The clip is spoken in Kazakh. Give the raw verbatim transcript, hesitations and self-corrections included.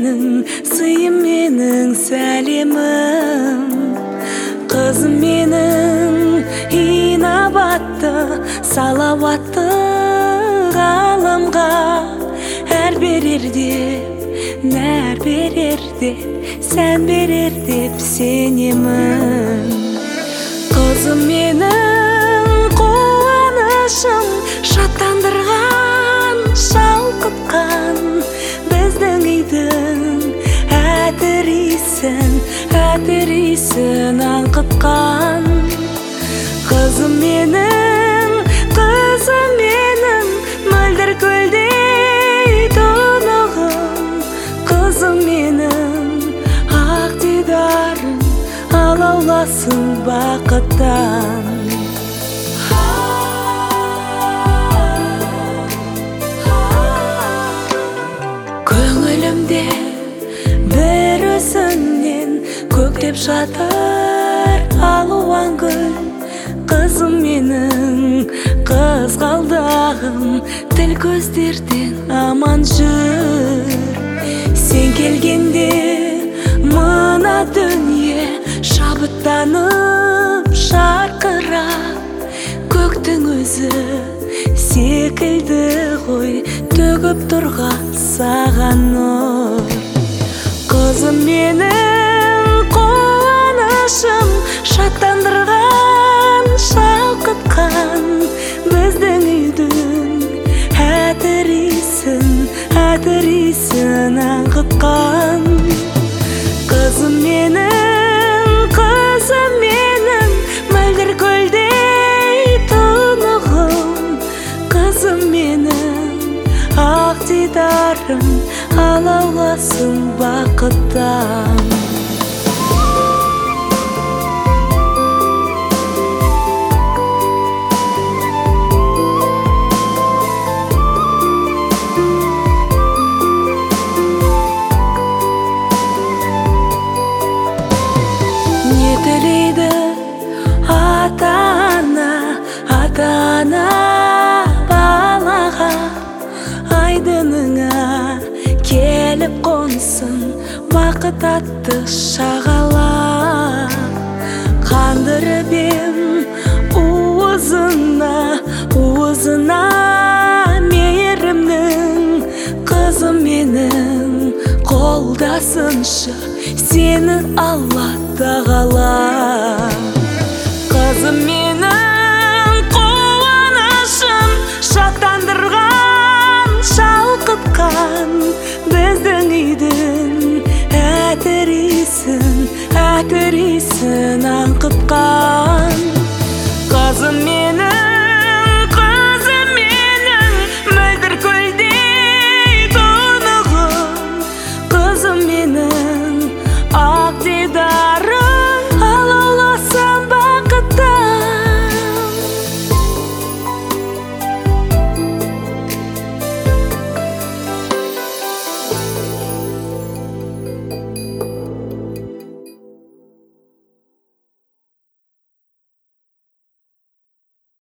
менің, сыйым менің, сәлемім. Қызым менің, инабатты, салауатты ғаламға әр берер деп, нәр берер деп, сән берер деп сенемін. Қызым менің, қуанышым, шаттандырған, шалқытқан біздің үйдің әтір иісін, әтір иісін аңқытқан. Қызым менің, қызым менің, мөлдір көлдей тұнығым. Қызым менің, ақ дидарың алауласын бақыттан. Көңілімде бір өзіңнен көктеп жатыр алуан гүл. Қызым менің, қызғалдағым, тіл көздерден аман жүр. Сен келгенде мына дүние шабыттанып шарқырап, көктің өзі секілді ғой төгіп тұрған саған нұр. Қызым менің, қуанышым, шаттандырған, шалқытқан біздің үйдің әтір иісін, әтір иісін аңқытқан. Қызым менің, қызым менің, мөлдір көлдей тұнығым. Қызым менің, ақ дидарың алауласын бақыттан. Не тілейді ата-ана, ата-ана балаға? Айдыныңа келіп қонсын бақыт атты шағала. Қандырып ем уызына, уызына мейірімнің. Қызым менің, қолдасыншы сені Алла тағала. Қызым менің, қуанышым, шаттандырған, шалқытқан біздің үйдің әтір иісін, әтір иісін аңқытқан. Қызым менің,